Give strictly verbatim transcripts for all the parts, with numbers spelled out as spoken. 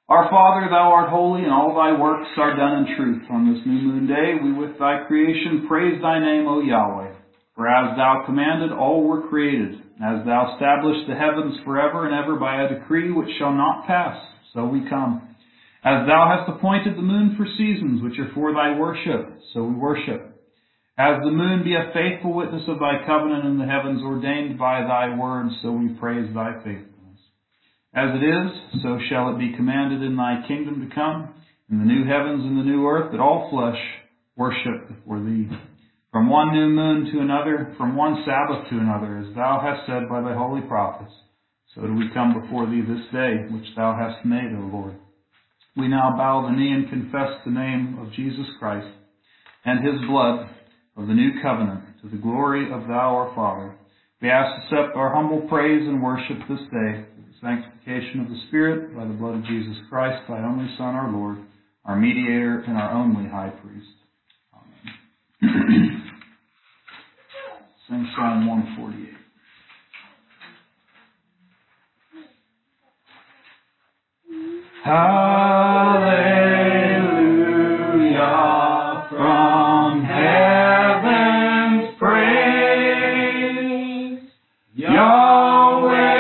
Our Father, Thou art holy, and all Thy works are done in truth. On this new moon day, we with Thy creation praise Thy name, O Yahweh. For as Thou commanded, all were created. As Thou established the heavens forever and ever by a decree which shall not pass, so we come. As Thou hast appointed the moon for seasons, which are for Thy worship, so we worship. As the moon be a faithful witness of Thy covenant in the heavens ordained by Thy word, so we praise Thy faithfulness. As it is, so shall it be commanded in Thy kingdom to come, in the new heavens and the new earth, that all flesh worship before Thee. From one new moon to another, from one Sabbath to another, as Thou hast said by Thy holy prophets, so do we come before Thee this day, which Thou hast made, O Lord. We now bow the knee and confess the name of Jesus Christ and His blood of the new covenant to the glory of Thou, our Father. We ask to accept our humble praise and worship this day, sanctification of the Spirit by the blood of Jesus Christ, Thy only Son, our Lord, our mediator and our only high priest. Amen. Sing Psalm one forty-eight. Hallelujah, from heaven's praise, Yahweh.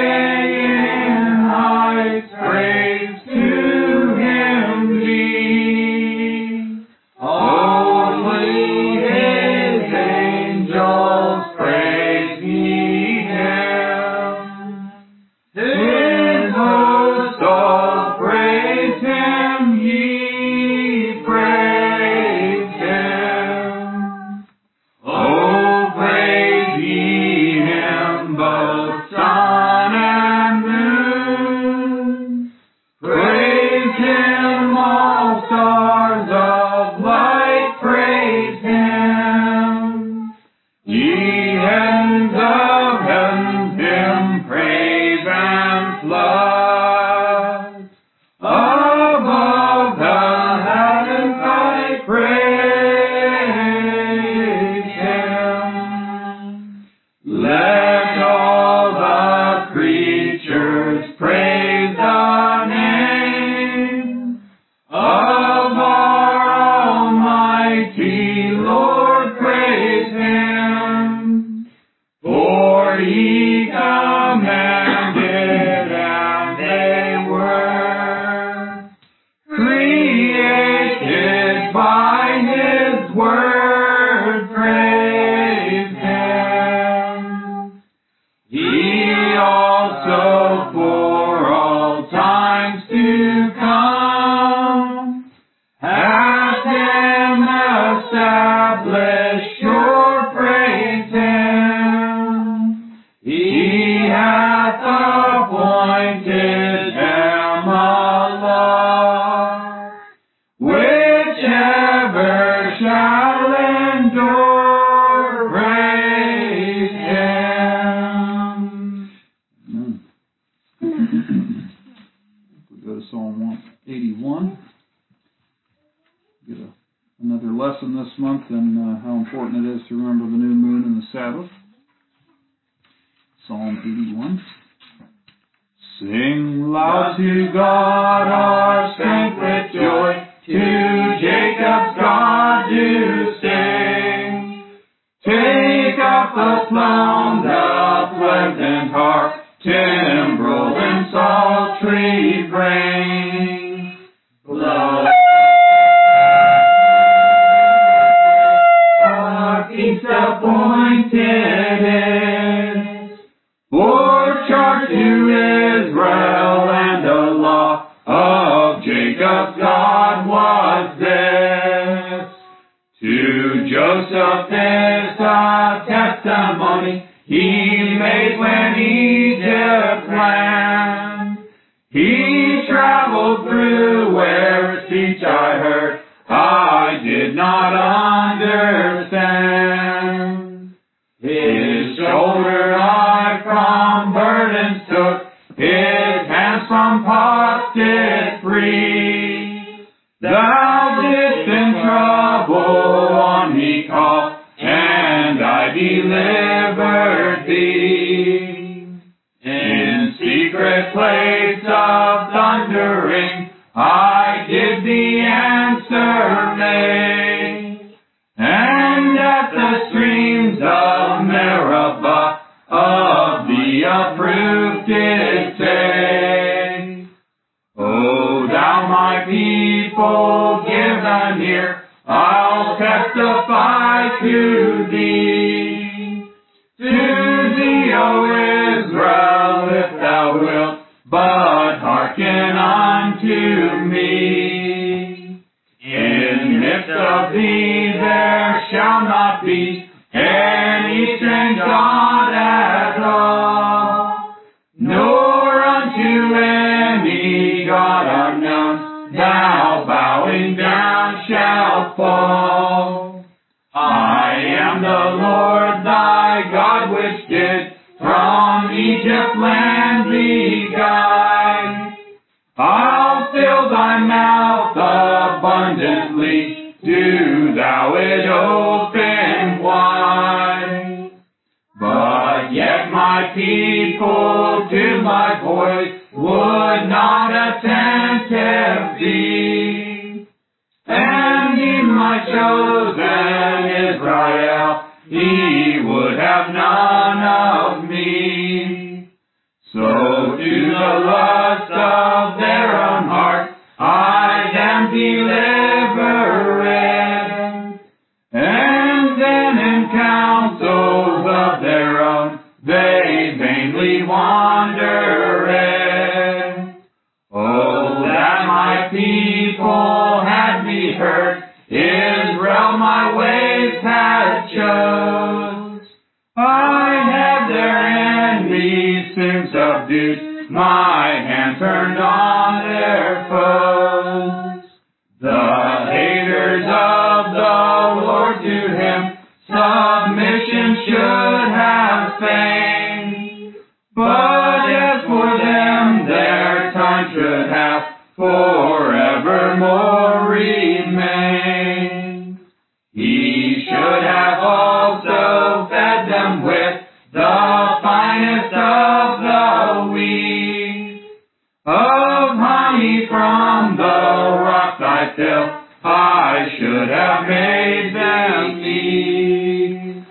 Delivered thee in secret place of thundering. I did the answer make. And at the streams of Meribah of the approved did say, O thou my people, give an ear, I'll testify to thee. To thee, O Israel, if thou wilt, but hearken unto me. In the midst of thee there shall not be any strange God at all, nor unto any God unknown thou bowing down shalt fall. I am the Lord thy God, which did from Egypt land thee guide. I'll fill thy mouth abundantly, do thou it open wide. But yet my people to my voice would not attentive be. And in my chosen Israel, he would have none of me. So to the lust of their own heart I them delivered, and then in counsels of their own they vainly wandered. Oh, that my people had me heard, Israel my ways had chose. I had their enemies soon subdued, my hand turned on their foes. The haters of the Lord to him submission should have feigned, but as for them their time should have forevermore remained. He should have also fed them with the finest of the wheat, of honey from the rock I fill, I should have made them eat.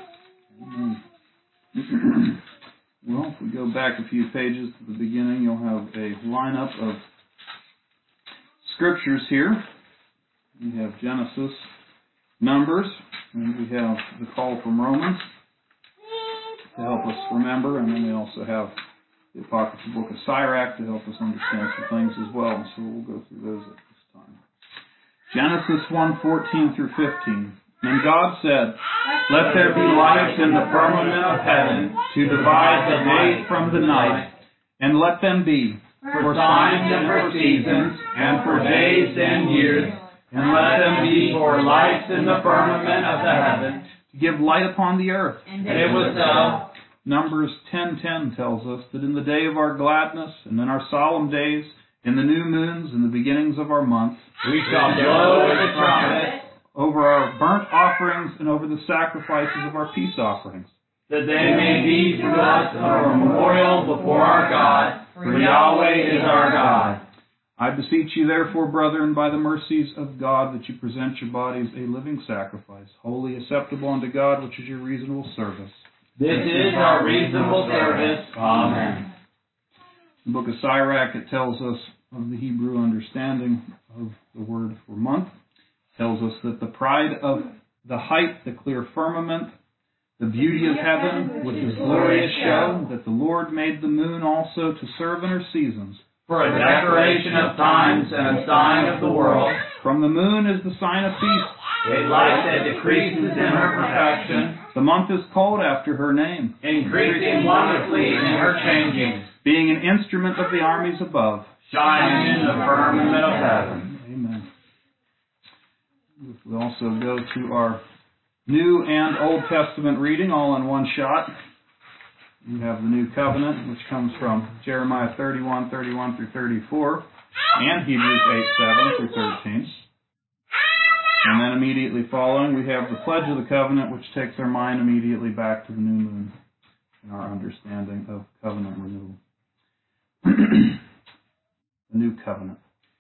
Well, if we go back a few pages to the beginning, you'll have a lineup of scriptures here. We have Genesis, Numbers, and we have the call from Romans to help us remember, and then we also have the Apocryphal Book of Sirach to help us understand some things as well. So we'll go through those at this time. Genesis one fourteen through fifteen. And God said, let there be lights in the firmament of heaven to divide the day from the night, and let them be for signs and for seasons, and for days and years, and let them be for lights in the firmament of the heaven, to give light upon the earth. And it was so. Numbers ten ten tells us that in the day of our gladness, and in our solemn days, in the new moons, and the beginnings of our months, we shall blow the trumpet over our burnt offerings and over the sacrifices of our peace offerings, that they may be to us a memorial before our God, for Yahweh is our God. I beseech you therefore, brethren, by the mercies of God, that you present your bodies a living sacrifice, wholly acceptable unto God, which is your reasonable service. This is our reasonable service. Amen. In the book of Sirach, it tells us of the Hebrew understanding of the word for month. It tells us that the pride of the height, the clear firmament, the beauty of heaven with his glorious show, that the Lord made the moon also to serve in her seasons, for a decoration of times and a sign of the world. From the moon is the sign of peace, a light that decreases in her perfection. The month is called after her name, increasing wonderfully in her changing, being an instrument of the armies above, shining in the firmament of heaven. Amen. We also go to our New and Old Testament reading all in one shot. We have the New Covenant, which comes from Jeremiah thirty-one, thirty-one through thirty-four, and Hebrews eight, seven through thirteen. And then immediately following, we have the Pledge of the Covenant, which takes our mind immediately back to the new moon and our understanding of covenant renewal. The New Covenant.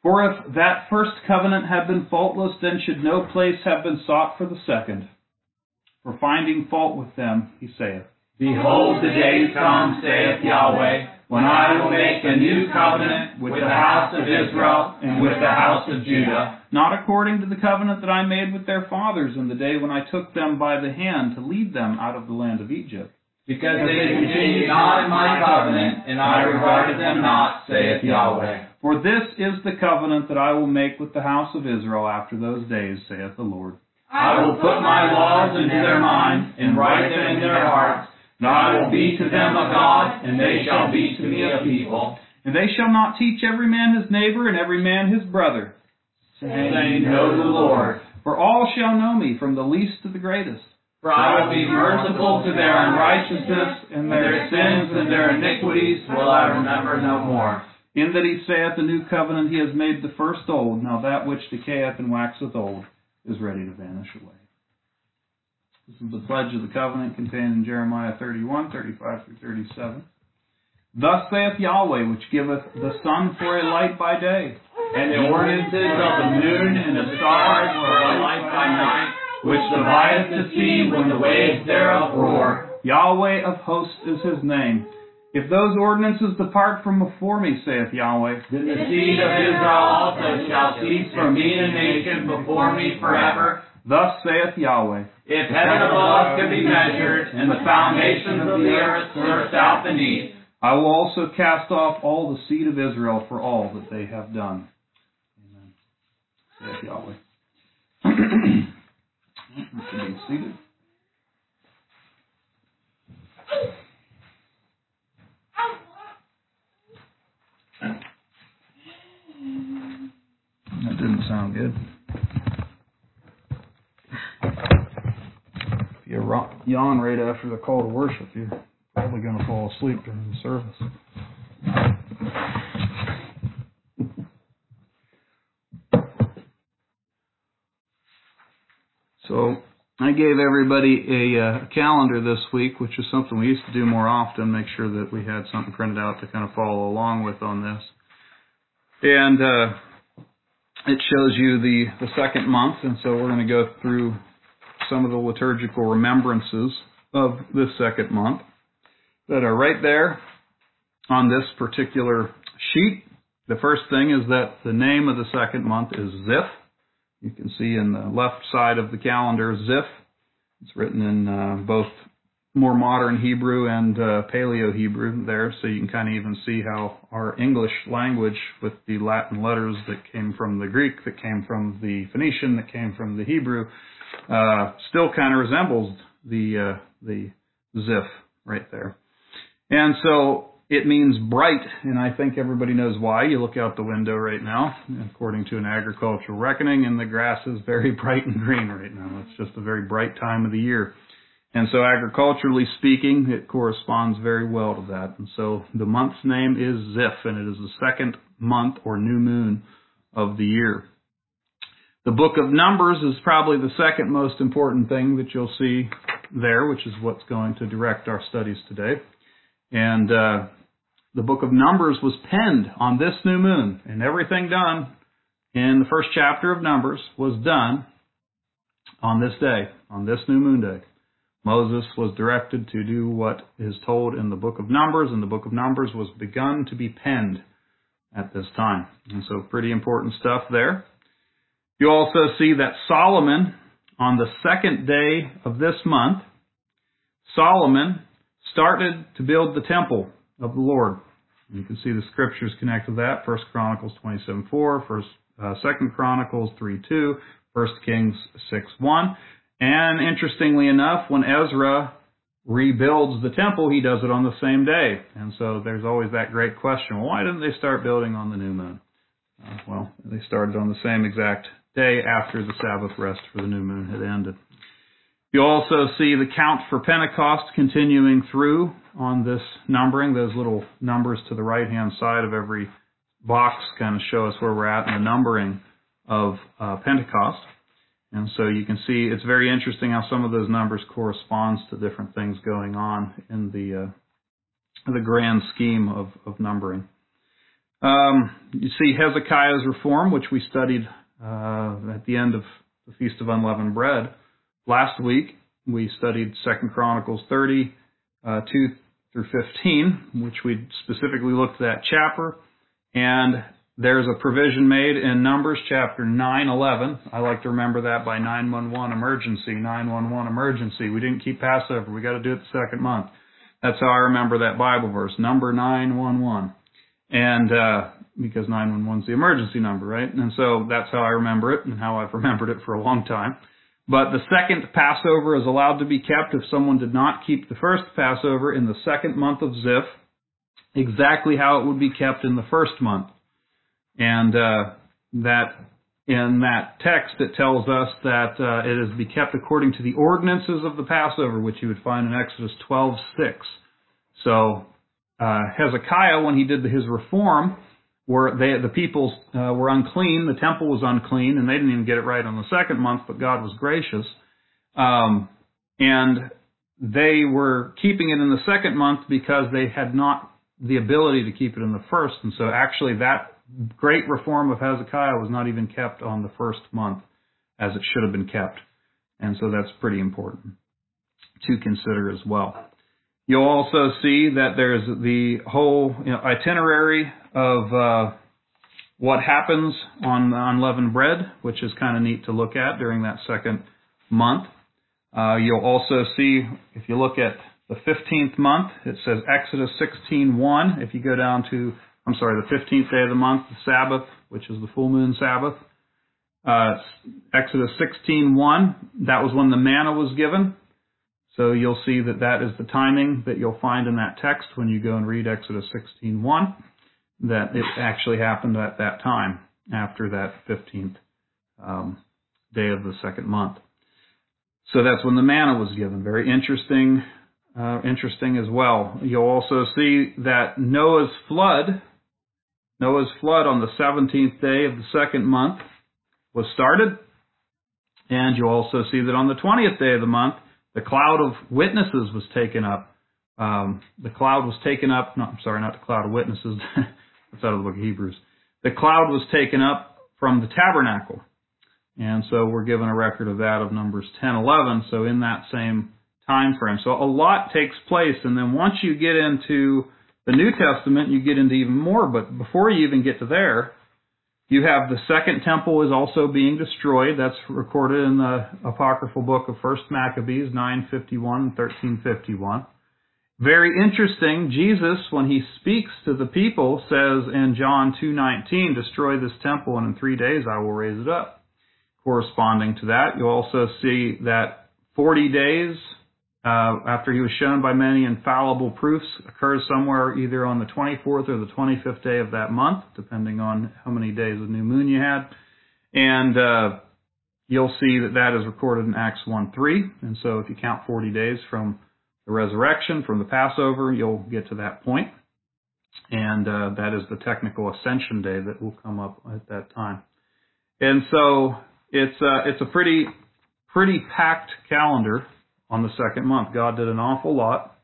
For if that first covenant had been faultless, then should no place have been sought for the second. For finding fault with them, he saith, Behold, the days come, saith Yahweh, when I will make a new covenant with the house of Israel and with the house of Judah, not according to the covenant that I made with their fathers in the day when I took them by the hand to lead them out of the land of Egypt. Because they continued not in my covenant, and I regarded them not, saith Yahweh. For this is the covenant that I will make with the house of Israel after those days, saith the Lord. I will put my laws into their minds, and write them in their hearts, and I will be to them a God, and they shall be to me a people. And they shall not teach every man his neighbor, and every man his brother, saying, Know the Lord. For all shall know me, from the least to the greatest. For I will be merciful to their unrighteousness, and their sins and their iniquities will I remember no more. In that he saith, the new covenant he has made the first old, now that which decayeth and waxeth old is ready to vanish away. This is the pledge of the covenant contained in Jeremiah thirty-one, thirty-five through thirty-seven. Thus saith Yahweh, which giveth the sun for a light by day, and the ordinances of the moon and the stars for a light by night, which divideth the sea when the waves thereof roar. Yahweh of hosts is his name. If those ordinances depart from before me, saith Yahweh, then the seed of Israel also shall cease from being a nation before me forever. Thus saith Yahweh, if heaven above can be measured, and the foundations of the earth searched out beneath, I will also cast off all the seed of Israel for all that they have done. Amen. Saith Yahweh. You can be seated. That didn't sound good. If you yawn right after the call to worship, you're probably going to fall asleep during the service. So I gave everybody a uh, calendar this week, which is something we used to do more often, make sure that we had something printed out to kind of follow along with on this. And uh, it shows you the, the second month, and so we're going to go through some of the liturgical remembrances of this second month that are right there on this particular sheet. The first thing is that the name of the second month is Ziph. You can see in the left side of the calendar, Ziph. It's written in uh, both more modern Hebrew and uh, Paleo-Hebrew there, so you can kind of even see how our English language with the Latin letters that came from the Greek, that came from the Phoenician, that came from the Hebrew, uh, still kind of resembles the, uh, the Ziph right there. And so it means bright, and I think everybody knows why. You look out the window right now, according to an agricultural reckoning, and the grass is very bright and green right now. It's just a very bright time of the year. And so agriculturally speaking, it corresponds very well to that. And so the month's name is Ziph, and it is the second month or new moon of the year. The book of Numbers is probably the second most important thing that you'll see there, which is what's going to direct our studies today. And uh, the book of Numbers was penned on this new moon, and everything done in the first chapter of Numbers was done on this day, on this new moon day. Moses was directed to do what is told in the book of Numbers, and the book of Numbers was begun to be penned at this time. And so pretty important stuff there. You also see that Solomon, on the second day of this month, Solomon started to build the temple of the Lord. And you can see the scriptures connect to that. First Chronicles twenty-seven four, First, uh, Second Chronicles three two, First Kings six one. And interestingly enough, when Ezra rebuilds the temple, he does it on the same day. And so there's always that great question, well, why didn't they start building on the new moon? Uh, well, they started on the same exact day after the Sabbath rest for the new moon had ended. You also see the count for Pentecost continuing through on this numbering. Those little numbers to the right-hand side of every box kind of show us where we're at in the numbering of uh, Pentecost. And so you can see it's very interesting how some of those numbers corresponds to different things going on in the uh, the grand scheme of, of numbering. Um, you see Hezekiah's reform, which we studied uh, at the end of the Feast of Unleavened Bread. Last week, we studied Second Chronicles thirty, uh, two through fifteen, which we specifically looked at that chapter. And there's a provision made in Numbers chapter nine eleven. I like to remember that by nine one one emergency, nine one one emergency. We didn't keep Passover. We got to do it the second month. That's how I remember that Bible verse, number nine one one. And uh, because nine one one is the emergency number, right? And so that's how I remember it and how I've remembered it for a long time. But the second Passover is allowed to be kept if someone did not keep the first Passover in the second month of Ziph, exactly how it would be kept in the first month. And uh, that in that text, it tells us that uh, it is to be kept according to the ordinances of the Passover, which you would find in Exodus twelve six. So uh, Hezekiah, when he did his reform, were they, the people uh, were unclean, the temple was unclean, and they didn't even get it right on the second month, but God was gracious. Um, and they were keeping it in the second month because they had not the ability to keep it in the first. And so actually that great reform of Hezekiah was not even kept on the first month as it should have been kept. And so that's pretty important to consider as well. You'll also see that there's the whole you know, itinerary of uh, what happens on unleavened bread, which is kind of neat to look at during that second month. Uh, you'll also see, if you look at the fifteenth month, it says Exodus sixteen one. If you go down to, I'm sorry, the fifteenth day of the month, the Sabbath, which is the full moon Sabbath, uh, Exodus sixteen one, that was when the manna was given. So you'll see that that is the timing that you'll find in that text when you go and read Exodus sixteen one, that it actually happened at that time, after that fifteenth um, day of the second month. So that's when the manna was given. Very interesting, uh, interesting as well. You'll also see that Noah's flood, Noah's flood on the seventeenth day of the second month was started. And you'll also see that on the twentieth day of the month, the cloud of witnesses was taken up. Um, the cloud was taken up, no, I'm sorry, not the cloud of witnesses. That's out of the book of Hebrews. The cloud was taken up from the tabernacle. And so we're given a record of that of Numbers ten eleven, so in that same time frame. So a lot takes place, and then once you get into the New Testament, you get into even more. But before you even get to there, you have the second temple is also being destroyed. That's recorded in the apocryphal book of First Maccabees, nine fifty-one and thirteen fifty-one. Very interesting, Jesus, when he speaks to the people, says in John two nineteen, destroy this temple, and in three days I will raise it up. Corresponding to that, you'll also see that forty days uh, after he was shown by many infallible proofs occurs somewhere either on the twenty-fourth or the twenty-fifth day of that month, depending on how many days of new moon you had. And uh, you'll see that that is recorded in Acts one three. And so if you count forty days from the resurrection, from the Passover, you'll get to that point. And uh, that is the technical ascension day that will come up at that time. And so it's uh, it's a pretty pretty packed calendar on the second month. God did an awful lot.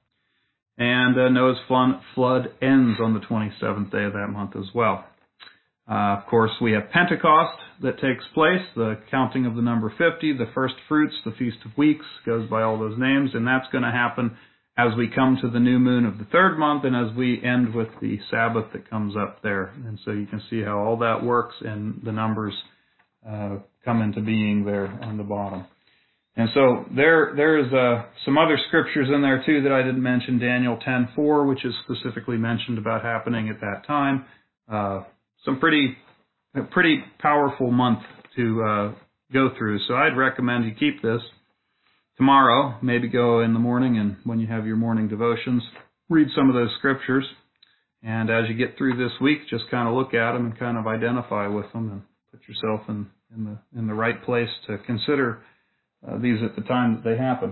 And uh, Noah's flood ends on the twenty-seventh day of that month as well. Uh, of course, we have Pentecost that takes place, the counting of the number fifty, the first fruits, the Feast of Weeks, goes by all those names, and that's going to happen as we come to the new moon of the third month and as we end with the Sabbath that comes up there. And so you can see how all that works, and the numbers uh, come into being there on the bottom. And so there, there's uh, some other scriptures in there too that I didn't mention. Daniel ten four, which is specifically mentioned about happening at that time. Uh, some pretty, a pretty powerful month to uh, go through. So I'd recommend you keep this tomorrow. Maybe go in the morning, and when you have your morning devotions, read some of those scriptures. And as you get through this week, just kind of look at them and kind of identify with them, and put yourself in, in the in the right place to consider Uh, these at the time that they happened.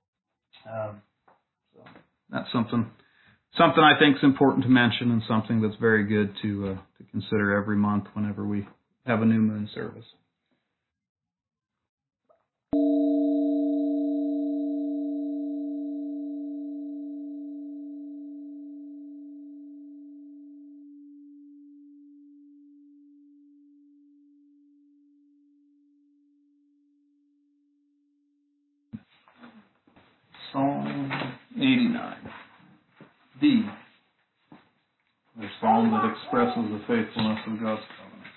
Um, so that's something something I think is important to mention, and something that's very good to uh, to consider every month whenever we have a new moon service. eighty-nine. D. The psalm that expresses the faithfulness of God's covenant.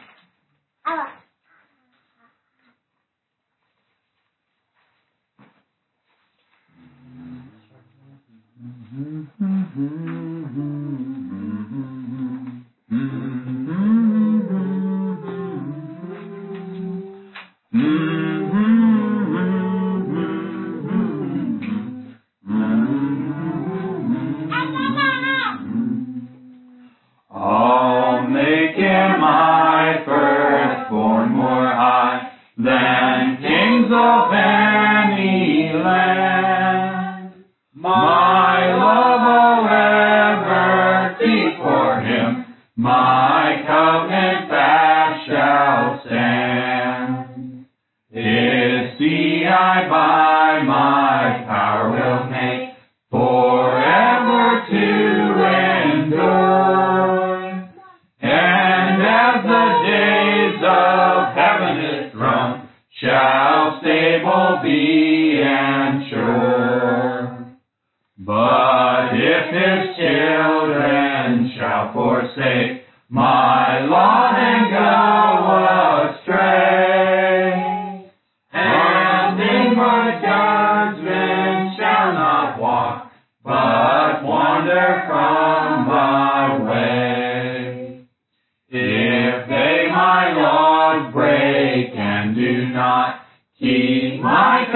I'll make him my firstborn more high than kings of any land. My love I'll ever keep for him, my covenant fast shall stand. His seed I by my power will make forever to endure. And as the days of heaven his throne shall stable be and sure. But if his children shall forsake my law and go astray, and in my judgment shall not walk, but wander from my way. If they my laws break and do not keep my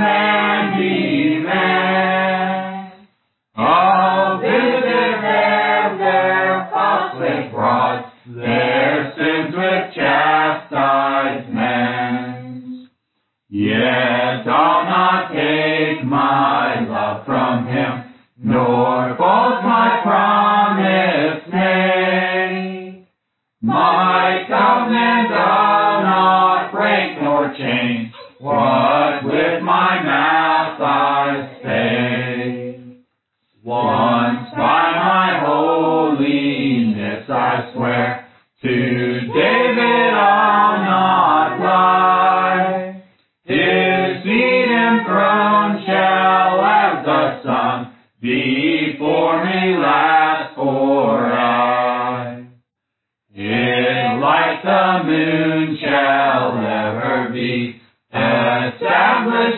commandments, I'll visit them their falsely brought, their sins with chastisements. Yet I'll not take my love from him, nor false my promise make. My covenant I'll not break nor change, what with my mouth I say. Once by my holiness I swear, to David I'll not lie. His seed enthroned shall as the sun before me last for aye. It like the moon shall ever be established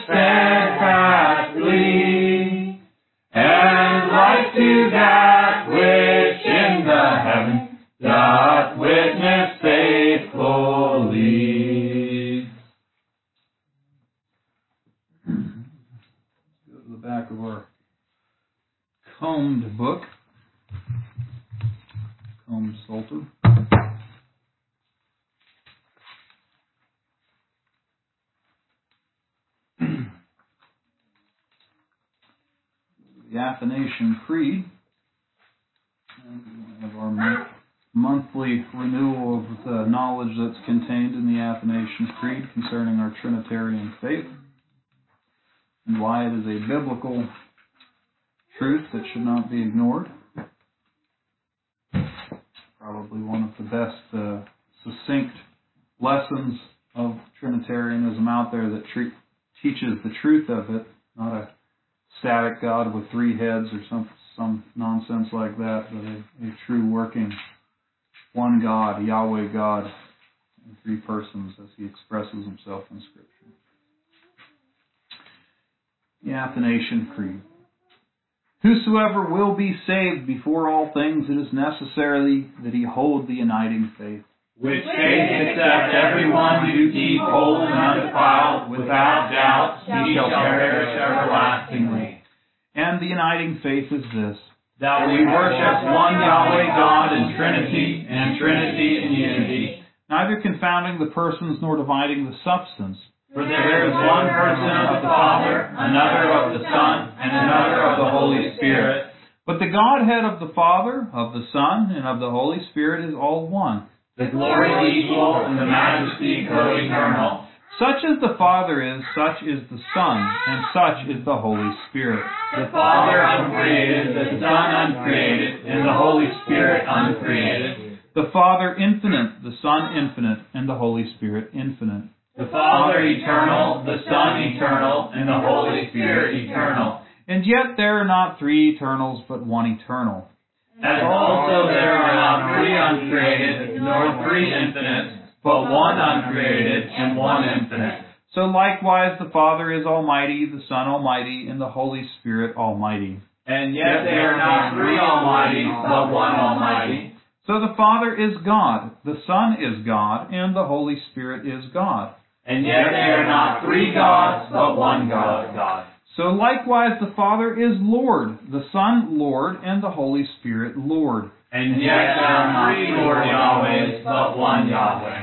steadfastly, and like to that which in the heaven doth witness faithfully. Go to the back of our combed book. Combed Psalter. The Athanasian Creed. And we have our month, monthly renewal of the knowledge that's contained in the Athanasian Creed concerning our Trinitarian faith and why it is a biblical truth that should not be ignored. Probably one of the best uh, succinct lessons of Trinitarianism out there that tre- teaches the truth of it, not a static God with three heads or some some nonsense like that, but a, a true working one God, Yahweh God, in three persons as he expresses himself in Scripture. The Athanasian Creed. Whosoever will be saved before all things, it is necessary that he hold the uniting faith. Which faith except every one do keep whole and undefiled, without doubt, he shall perish everlastingly. And the uniting faith is this: that we worship one Yahweh God in Trinity, and Trinity in unity, neither confounding the persons nor dividing the substance. For there is one person of the Father, another of the Son, and another of the Holy Spirit. But the Godhead of the Father, of the Son, and of the Holy Spirit is all one. The glory equal, and the majesty co-eternal. Such as the Father is, such is the Son, and such is the Holy Spirit. The Father uncreated, the Son uncreated, and the Holy Spirit uncreated. The Father infinite, the Son infinite, and the Holy Spirit infinite. The Father eternal, the Son eternal, and the Holy Spirit eternal. And yet there are not three eternals, but one eternal. As also there are not three uncreated, nor three infinite, but one uncreated and one infinite. So likewise the Father is almighty, the Son almighty, and the Holy Spirit almighty. And yet they are not three almighty, but one almighty. So the Father is God, the Son is God, and the Holy Spirit is God. And yet they are not three gods, but one God. So likewise the Father is Lord, the Son Lord, and the Holy Spirit Lord. And yet there are not three Lord Yahwehs, but one Yahweh.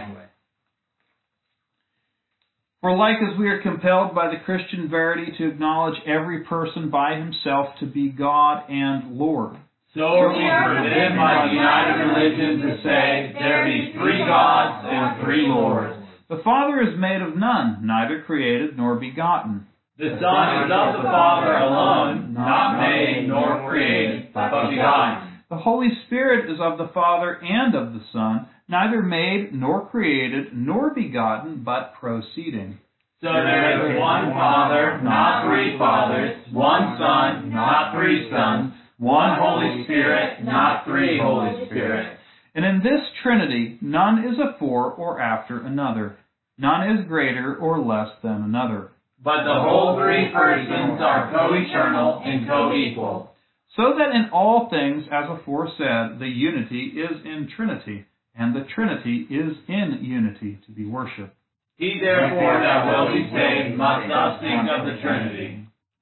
For like as we are compelled by the Christian verity to acknowledge every person by himself to be God and Lord, so are we forbidden by the united religion to say, there be three gods and three lords. The Father is made of none, neither created nor begotten. The Son is of the Father alone, not made nor created, but begotten. The Holy Spirit is of the Father and of the Son, neither made nor created nor begotten, but proceeding. So there is one Father, not three fathers, one Son, not three sons, one Holy Spirit, not three Holy Spirits. And in this Trinity, none is afore or after another. None is greater or less than another. But the whole three persons are co-eternal and co-equal. So that in all things, as aforesaid, the unity is in Trinity, and the Trinity is in unity to be worshipped. He therefore that will be saved must thus think of the Trinity.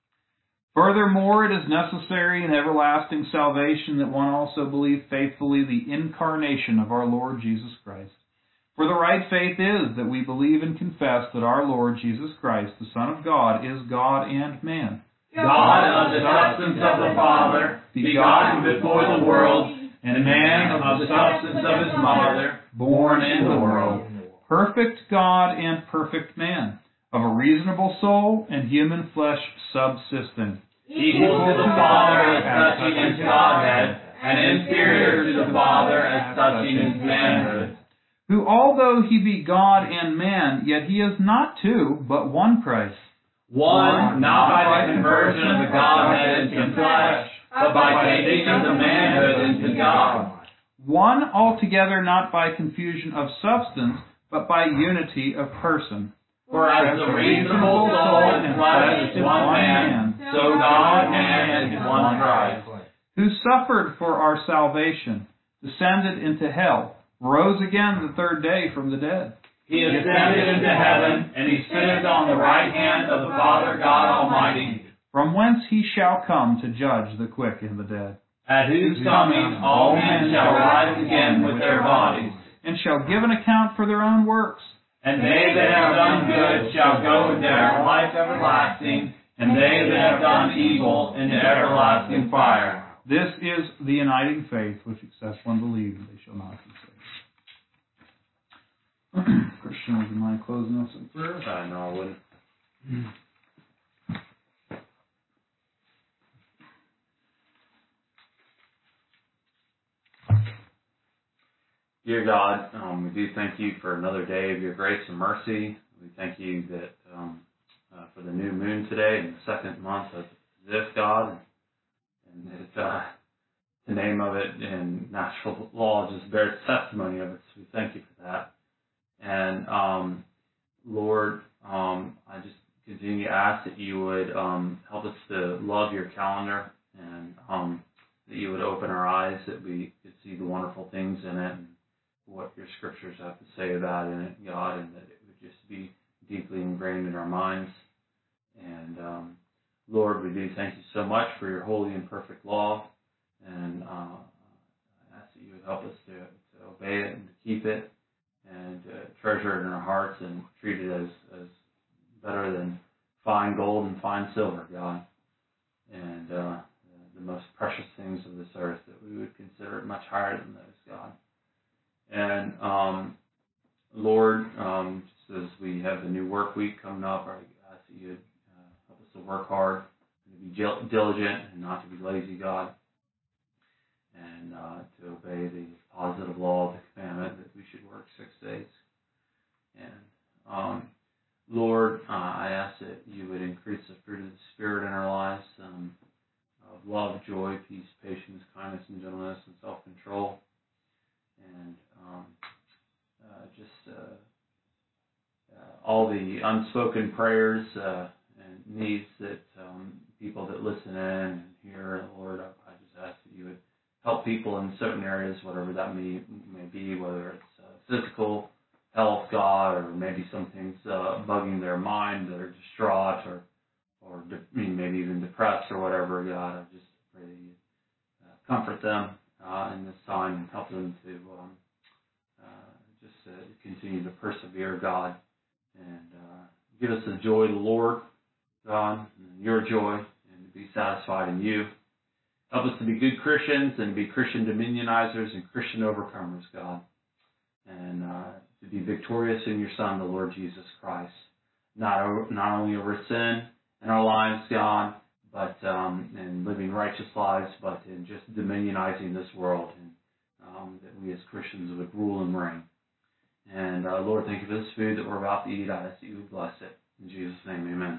Furthermore, it is necessary in everlasting salvation that one also believe faithfully the incarnation of our Lord Jesus Christ. For the right faith is that we believe and confess that our Lord Jesus Christ, the Son of God, is God and man. God of the substance of the Father, begotten before the world, and man of the substance of his mother, born in the world. Perfect God and perfect man, of a reasonable soul and human flesh subsisting. Equal to the Father as touching his Godhead, and inferior to the Father as touching his manhood. Who, although he be God and man, yet he is not two, but one Christ. One, not by the conversion of the Godhead into flesh, but by taking of the manhood into God. One altogether, not by confusion of substance, but by unity of person. For as the reasonable soul and flesh is one man, so God and man is one Christ. Who suffered for our salvation, descended into hell, rose again the third day from the dead. He ascended into heaven, and he sitteth on the right hand of the Father God Almighty, from whence he shall come to judge the quick and the dead. At whose coming all men shall rise again with their bodies, and shall give an account for their own works. And they that have done good shall go into life everlasting, and they that have done evil into everlasting fire. This is the uniting faith which except one believe, they shall not be saved. Christian, would you mind closing us in prayer? I know I wouldn't. Dear God, um, we do thank you for another day of your grace and mercy. We thank you that um, uh, for the new moon today and the second month of this, God, and it's uh, the name of it in natural law just bears testimony of it. So we thank you for that. And um, Lord, um, I just continue to ask that you would um, help us to love your calendar, and um, that you would open our eyes, that we could see the wonderful things in it, and what your scriptures have to say about in it, God, and that it would just be deeply ingrained in our minds. And um, Lord, we do thank you so much for your holy and perfect law, and uh, I ask that you would help us to, to obey it and to keep it, and to treasure it in our hearts and treat it as, as better than fine gold and fine silver, God, and uh, the most precious things of this earth, that we would consider it much higher than those, God. And um, Lord, um, just as we have the new work week coming up, I ask that you would uh, help us to work hard, and to be diligent, and not to be lazy, God, and uh, to obey the positive law of the commandment that we should work six days. And um, Lord, uh, I ask that you would increase the fruit of the Spirit in our lives, um, of love, joy, peace, patience, kindness, and gentleness, and self-control. And um, uh, just uh, uh, all the unspoken prayers uh, and needs that um, people that listen in and hear, Lord, I, I just ask that you would help people in certain areas, whatever that may, may be, whether it's uh, physical health, God, or maybe something's uh, bugging their mind, they're distraught, or or de- I mean, maybe even depressed or whatever, God. I just pray that you uh, comfort them uh, in this time and help them to um, uh, just uh, continue to persevere, God, and uh, give us the joy of the Lord, God, and your joy, and to be satisfied in you. Help us to be good Christians and to be Christian dominionizers and Christian overcomers, God, and uh, to be victorious in your Son, the Lord Jesus Christ, not over, not only over sin in our lives, God, but um, in living righteous lives, but in just dominionizing this world, and um, that we as Christians would rule and reign. And uh, Lord, thank you for this food that we're about to eat. I ask that you would bless it. In Jesus' name, amen.